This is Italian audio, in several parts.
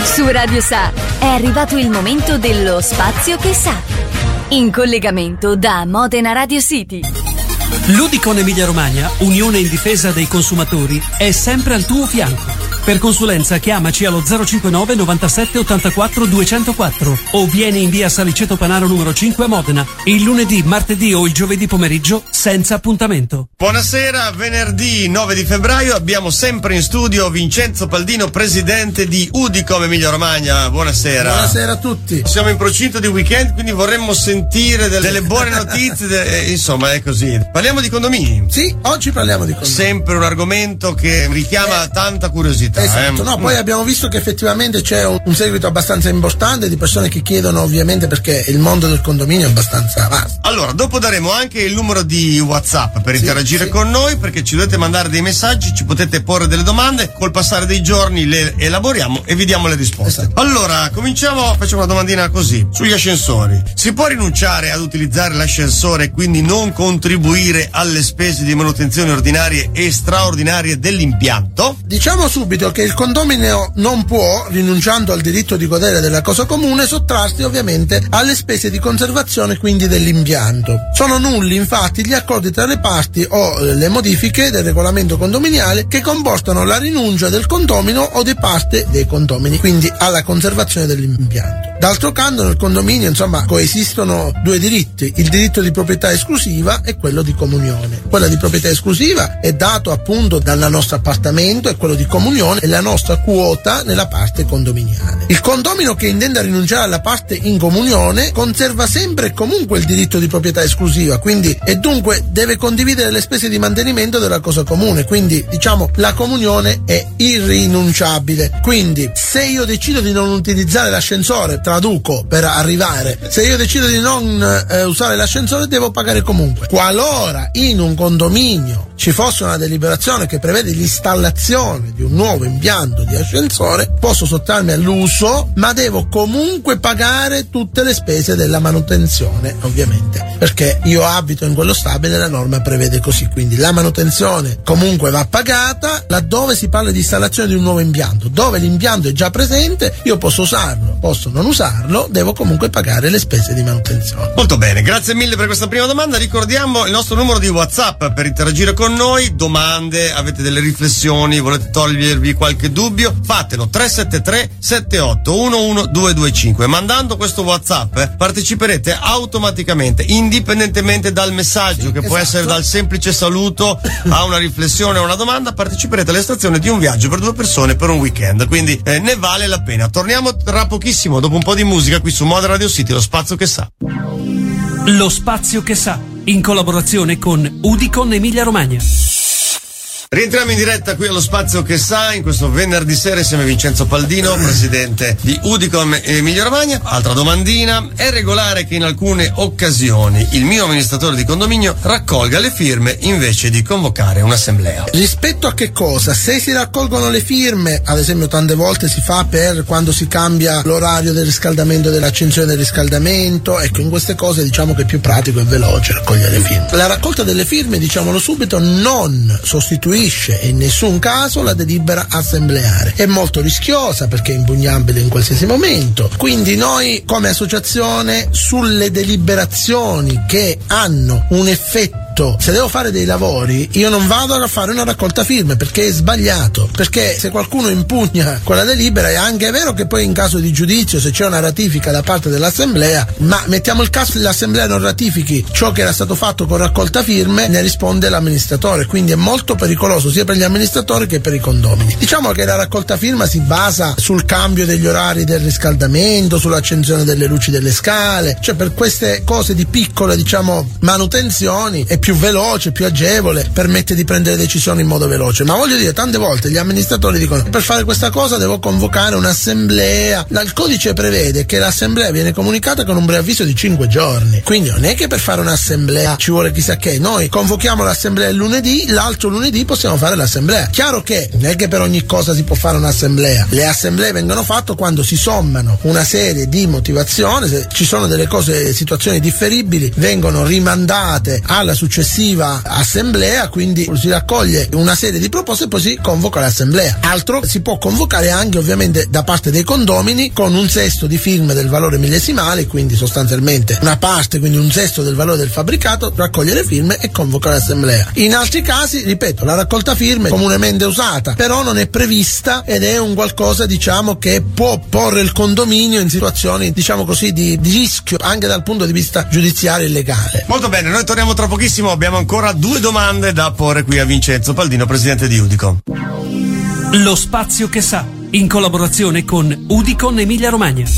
Su Radio Sa è arrivato il momento dello Spazio che sa. In collegamento da Modena Radio City. L'Udicon Emilia Romagna, unione in difesa dei consumatori, è sempre al tuo fianco. Per consulenza chiamaci allo 059 97 84 204 o vieni in via Saliceto Panaro numero 5 a Modena il lunedì, martedì o il giovedì pomeriggio senza appuntamento. Buonasera, venerdì 9 di febbraio abbiamo sempre in studio Vincenzo Paldino, presidente di Udicom Emilia Romagna. Buonasera. Buonasera a tutti. Siamo in procinto di weekend, quindi vorremmo sentire delle buone notizie, insomma è così. Parliamo di condomini. Sì, oggi parliamo di condomini. Sempre un argomento che richiama tanta curiosità. Esatto, no, poi abbiamo visto che effettivamente c'è un seguito abbastanza importante di persone che chiedono, ovviamente, perché il mondo del condominio è abbastanza vasto. Allora, dopo daremo anche il numero di WhatsApp per interagire con noi, perché ci dovete mandare dei messaggi, ci potete porre delle domande, col passare dei giorni le elaboriamo e vi diamo le risposte. Esatto. Allora, facciamo una domandina così, sugli ascensori. Si può rinunciare ad utilizzare l'ascensore e quindi non contribuire alle spese di manutenzione ordinarie e straordinarie dell'impianto? Diciamo subito che il condominio non può, rinunciando al diritto di godere della cosa comune, sottrarsi ovviamente alle spese di conservazione quindi dell'impianto. Sono nulli infatti gli accordi tra le parti o le modifiche del regolamento condominiale che comportano la rinuncia del condomino o di parte dei condomini, quindi alla conservazione dell'impianto. D'altro canto nel condominio coesistono due diritti, il diritto di proprietà esclusiva e quello di comunione. Quella di proprietà esclusiva è dato appunto dal nostro appartamento e quello di comunione è la nostra quota nella parte condominiale. Il condomino che intenda rinunciare alla parte in comunione conserva sempre e comunque il diritto di proprietà esclusiva, quindi e dunque deve condividere le spese di mantenimento della cosa comune, quindi la comunione è irrinunciabile. Quindi se io decido di non utilizzare l'ascensore, traduco per arrivare, se io decido di non usare l'ascensore devo pagare comunque. Qualora in un condominio ci fosse una deliberazione che prevede l'installazione di un nuovo impianto di ascensore, posso sottrarmi all'uso, ma devo comunque pagare tutte le spese della manutenzione, ovviamente, perché io abito in quello stabile, la norma prevede così, quindi la manutenzione comunque va pagata laddove si parla di installazione di un nuovo impianto. Dove l'impianto è già presente io posso usarlo, posso non usarlo, devo comunque pagare le spese di manutenzione. Molto bene, grazie mille per questa prima domanda. Ricordiamo il nostro numero di WhatsApp per interagire con noi, domande, avete delle riflessioni, volete togliervi qualche dubbio, fatelo 373 78 11225. Mandando questo WhatsApp parteciperete automaticamente, indipendentemente dal messaggio, che può essere dal semplice saluto a una riflessione o una domanda, parteciperete all'estrazione di un viaggio per 2 persone per un weekend, quindi ne vale la pena. Torniamo tra pochissimo dopo un po' di musica qui su Modena Radio City, lo spazio che sa. Lo spazio che sa, in collaborazione con Udicon Emilia Romagna. Rientriamo in diretta qui allo Spazio che sa, in questo venerdì sera insieme a Vincenzo Paldino, presidente di Udicom Emilia Romagna. Altra domandina: è regolare che in alcune occasioni il mio amministratore di condominio raccolga le firme invece di convocare un'assemblea? Rispetto a che cosa? Se si raccolgono le firme, ad esempio tante volte si fa per quando si cambia l'orario del riscaldamento, dell'accensione del riscaldamento, ecco, in queste cose diciamo che è più pratico e veloce raccogliere le firme. La raccolta delle firme, diciamolo subito, non sostituisce in nessun caso la delibera assembleare. È molto rischiosa perché è impugnabile in qualsiasi momento, quindi noi come associazione sulle deliberazioni che hanno un effetto, se devo fare dei lavori io non vado a fare una raccolta firme perché è sbagliato, perché se qualcuno impugna quella delibera è anche vero che poi in caso di giudizio, se c'è una ratifica da parte dell'assemblea, ma mettiamo il caso che l'assemblea non ratifichi ciò che era stato fatto con raccolta firme, ne risponde l'amministratore, quindi è molto pericoloso sia per gli amministratori che per i condomini. Diciamo che la raccolta firma si basa sul cambio degli orari del riscaldamento, sull'accensione delle luci delle scale, cioè per queste cose di piccole manutenzioni è più veloce, più agevole, permette di prendere decisioni in modo veloce. Ma voglio dire, tante volte gli amministratori dicono: per fare questa cosa devo convocare un'assemblea. Il codice prevede che l'assemblea viene comunicata con un preavviso di 5 giorni, quindi non è che per fare un'assemblea ci vuole chissà che. Noi convochiamo l'assemblea il lunedì, l'altro lunedì possiamo fare l'assemblea. Chiaro che non è che per ogni cosa si può fare un'assemblea, le assemblee vengono fatte quando si sommano una serie di motivazioni, se ci sono delle cose, situazioni differibili vengono rimandate alla successiva successiva assemblea, quindi si raccoglie una serie di proposte e poi si convoca l'assemblea. Altro si può convocare anche ovviamente da parte dei condomini con un sesto di firme del valore millesimale, quindi sostanzialmente una parte, quindi un sesto del valore del fabbricato, raccoglie le firme e convoca l'assemblea. In altri casi, ripeto, la raccolta firme è comunemente usata, però non è prevista ed è un qualcosa, diciamo, che può porre il condominio in situazioni, diciamo così, di rischio anche dal punto di vista giudiziario e legale. Molto bene, noi torniamo tra pochissimo, abbiamo ancora 2 domande da porre qui a Vincenzo Paldino, presidente di Udicom. Lo spazio che sa, in collaborazione con Udicom Emilia Romagna.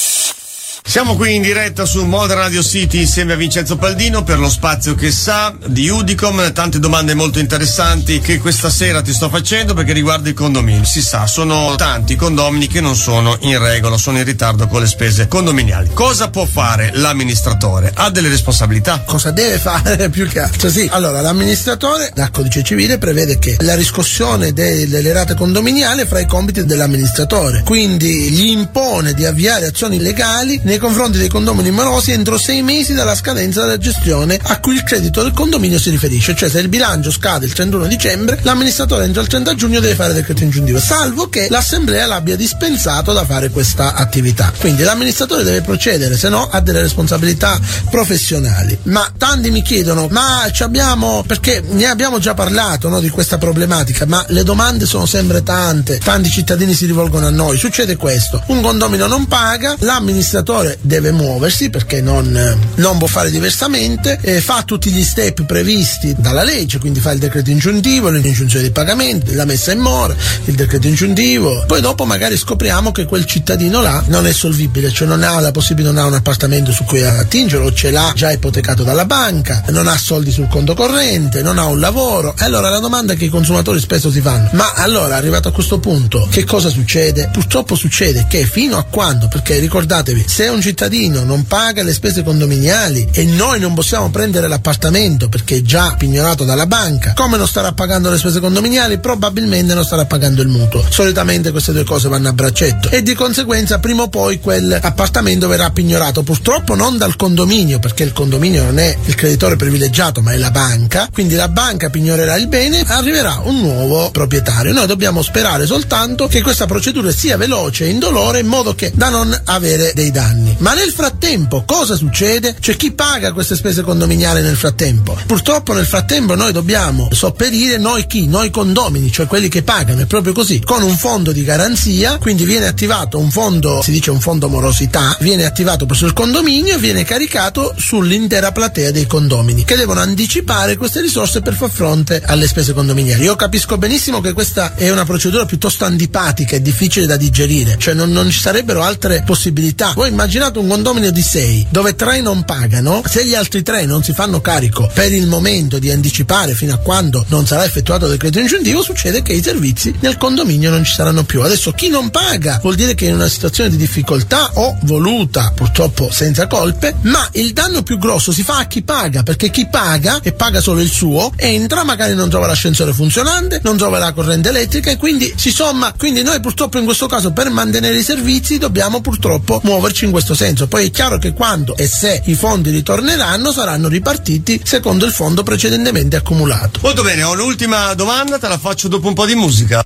Siamo qui in diretta su Modern Radio City insieme a Vincenzo Paldino per lo spazio che sa di Udicom. Tante domande molto interessanti che questa sera ti sto facendo perché riguarda i condomini. Si sa, sono tanti i condomini che non sono in regola, sono in ritardo con le spese condominiali. Cosa può fare l'amministratore? Ha delle responsabilità? Cosa deve fare più che altro? Sì, allora l'amministratore dal codice civile prevede che la riscossione delle rate condominiali è fra i compiti dell'amministratore, quindi gli impone di avviare azioni legali nei confronti dei condomini morosi entro 6 mesi dalla scadenza della gestione a cui il credito del condominio si riferisce. Cioè, se il bilancio scade il 31 dicembre, l'amministratore entro il 30 giugno deve fare decreto ingiuntivo, salvo che l'assemblea l'abbia dispensato da fare questa attività. Quindi l'amministratore deve procedere, se no ha delle responsabilità professionali. Ma tanti mi chiedono, ma ci abbiamo, perché ne abbiamo già parlato, no, di questa problematica, ma le domande sono sempre tante, tanti cittadini si rivolgono a noi. Succede questo: un condomino non paga, l'amministratore deve muoversi perché non può fare diversamente, fa tutti gli step previsti dalla legge, quindi fa il decreto ingiuntivo, l'ingiunzione di pagamento, la messa in mora, il decreto ingiuntivo. Poi dopo magari scopriamo che quel cittadino là non è solvibile, cioè non ha la possibilità, non ha un appartamento su cui attingere, o ce l'ha già ipotecato dalla banca, non ha soldi sul conto corrente, non ha un lavoro. E allora la domanda che i consumatori spesso si fanno: ma allora, arrivato a questo punto, che cosa succede? Purtroppo succede che fino a quando, perché ricordatevi, se un cittadino non paga le spese condominiali e noi non possiamo prendere l'appartamento perché è già pignorato dalla banca, come non starà pagando le spese condominiali? Probabilmente non starà pagando il mutuo. Solitamente queste due cose vanno a braccetto e di conseguenza prima o poi quell'appartamento verrà pignorato, purtroppo non dal condominio, perché il condominio non è il creditore privilegiato ma è la banca, quindi la banca pignorerà il bene, arriverà un nuovo proprietario. Noi dobbiamo sperare soltanto che questa procedura sia veloce e indolore, in modo che da non avere dei danni. Ma nel frattempo cosa succede? C'è chi paga queste spese condominiali nel frattempo. Purtroppo nel frattempo noi dobbiamo sopperire, noi condomini, cioè quelli che pagano, è proprio così, con un fondo di garanzia, quindi viene attivato un fondo, si dice un fondo morosità, viene attivato presso il condominio e viene caricato sull'intera platea dei condomini, che devono anticipare queste risorse per far fronte alle spese condominiali. Io capisco benissimo che questa è una procedura piuttosto antipatica e difficile da digerire, cioè non ci sarebbero altre possibilità. Voi immaginate un condominio di 6 dove 3 non pagano, se gli altri 3 non si fanno carico per il momento di anticipare fino a quando non sarà effettuato il decreto ingiuntivo, succede che i servizi nel condominio non ci saranno più. Adesso chi non paga vuol dire che è in una situazione di difficoltà o voluta, purtroppo senza colpe, ma il danno più grosso si fa a chi paga, perché chi paga e paga solo il suo entra, magari non trova l'ascensore funzionante, non trova la corrente elettrica e quindi si somma. Quindi noi purtroppo in questo caso, per mantenere i servizi, dobbiamo purtroppo muoverci in questo senso. Poi è chiaro che quando e se i fondi ritorneranno saranno ripartiti secondo il fondo precedentemente accumulato. Molto bene, ho un'ultima domanda, te la faccio dopo un po' di musica.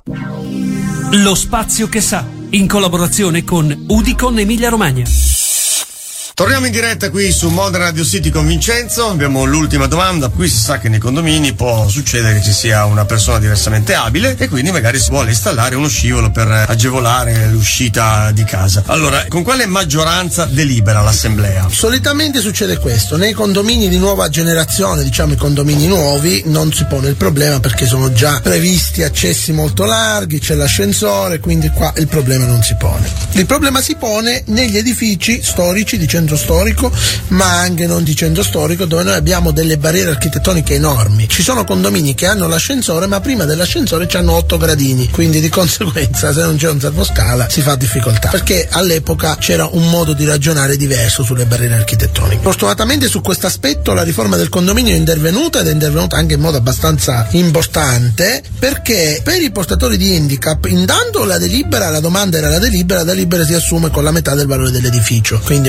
Lo spazio che sa, in collaborazione con Udicom Emilia Romagna. Torniamo in diretta qui su Modern Radio City con Vincenzo. Abbiamo l'ultima domanda. Qui si sa che nei condomini può succedere che ci sia una persona diversamente abile e quindi magari si vuole installare uno scivolo per agevolare l'uscita di casa. Allora, con quale maggioranza delibera l'assemblea? Solitamente succede questo. Nei condomini di nuova generazione, diciamo i condomini nuovi, non si pone il problema perché sono già previsti accessi molto larghi, c'è l'ascensore, quindi qua il problema non si pone. Il problema si pone negli edifici storici di centro storico, ma anche non di centro storico, dove noi abbiamo delle barriere architettoniche enormi. Ci sono condomini che hanno l'ascensore, ma prima dell'ascensore c'hanno 8 gradini, quindi di conseguenza se non c'è un servoscala si fa difficoltà, perché all'epoca c'era un modo di ragionare diverso sulle barriere architettoniche. Fortunatamente su questo aspetto la riforma del condominio è intervenuta, ed è intervenuta anche in modo abbastanza importante, perché per i portatori di handicap intanto la domanda era la delibera si assume con la metà del valore dell'edificio, quindi è una maggioranza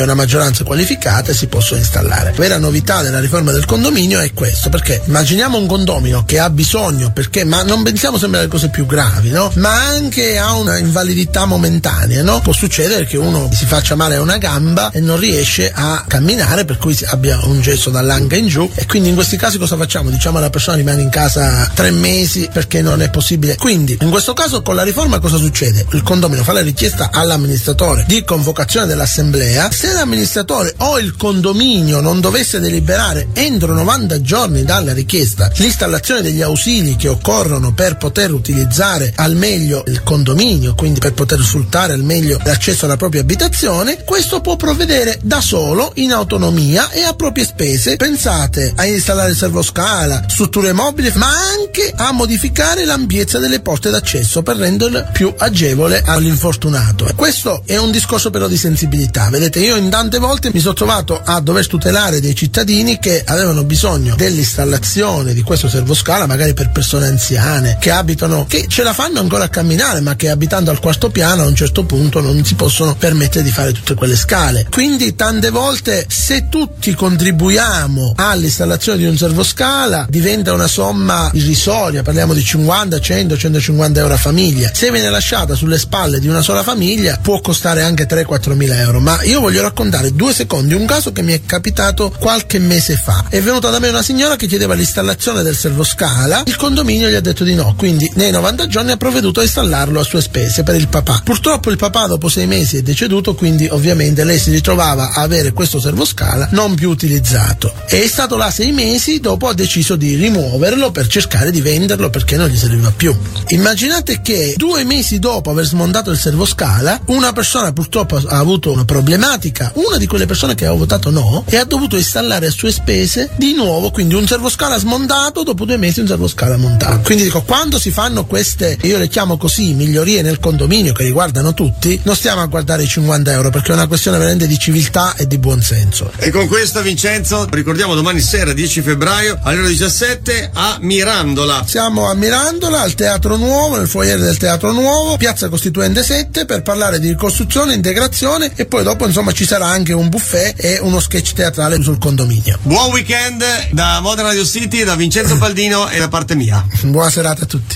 maggioranza qualificata e si possono installare. La vera novità della riforma del condominio è questo, perché immaginiamo un condomino che ha bisogno, perché ma non pensiamo sempre alle cose più gravi, no? Ma anche ha una invalidità momentanea, no? Può succedere che uno si faccia male a una gamba e non riesce a camminare, per cui abbia un gesso dall'anca in giù, e quindi in questi casi cosa facciamo? Diciamo alla persona rimane in casa 3 mesi perché non è possibile. Quindi in questo caso con la riforma cosa succede? Il condomino fa la richiesta all'amministratore di convocazione dell'assemblea. Se l'amministratore o il condominio non dovesse deliberare entro 90 giorni dalla richiesta l'installazione degli ausili che occorrono per poter utilizzare al meglio il condominio, quindi per poter sfruttare al meglio l'accesso alla propria abitazione, questo può provvedere da solo in autonomia e a proprie spese. Pensate a installare il servoscala, strutture mobili, ma anche a modificare l'ampiezza delle porte d'accesso per renderle più agevole all'infortunato. Questo è un discorso però di sensibilità. Vedete, io in tante volte mi sono trovato a dover tutelare dei cittadini che avevano bisogno dell'installazione di questo servoscala, magari per persone anziane che abitano, che ce la fanno ancora a camminare, ma che abitando al 4º piano a un certo punto non si possono permettere di fare tutte quelle scale. Quindi tante volte, se tutti contribuiamo all'installazione di un servoscala, diventa una somma irrisoria, parliamo di 50, 100, 150 euro a famiglia. Se viene lasciata sulle spalle di una sola famiglia può costare anche 3-4 mila euro. Ma io voglio raccontare 2 secondi un caso che mi è capitato qualche mese fa. È venuta da me una signora che chiedeva l'installazione del servoscala, il condominio gli ha detto di no, quindi nei 90 giorni ha provveduto a installarlo a sue spese per il papà. Purtroppo il papà dopo 6 mesi è deceduto, quindi ovviamente lei si ritrovava a avere questo servoscala non più utilizzato. È stato là 6 mesi, dopo ha deciso di rimuoverlo per cercare di venderlo perché non gli serviva più. Immaginate che 2 mesi dopo aver smontato il servoscala, una persona purtroppo ha avuto una problematica, una di quelle persone che aveva votato no, e ha dovuto installare a sue spese di nuovo, quindi un servoscala smontato, dopo 2 mesi un servoscala montato. Quindi dico, quando si fanno queste, io le chiamo così, migliorie nel condominio che riguardano tutti, non stiamo a guardare i 50 euro, perché è una questione veramente di civiltà e di buonsenso. E con questo, Vincenzo, ricordiamo domani sera 10 febbraio alle ore 17 a Mirandola. Siamo a Mirandola, al Teatro Nuovo, nel foyer del Teatro Nuovo, Piazza Costituente 7, per parlare di ricostruzione, integrazione, e poi dopo insomma ci sarà anche un buffet e uno sketch teatrale sul condominio. Buon weekend da Modena Radio City, da Vincenzo Paldino e da parte mia. Buona serata a tutti.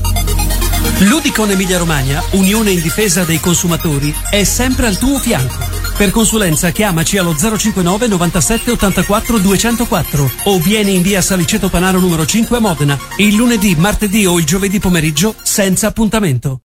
L'Udicon Emilia Romagna, unione in difesa dei consumatori, è sempre al tuo fianco. Per consulenza chiamaci allo 059 97 84 204 o vieni in via Saliceto Panaro numero 5 a Modena, il lunedì, martedì o il giovedì pomeriggio senza appuntamento.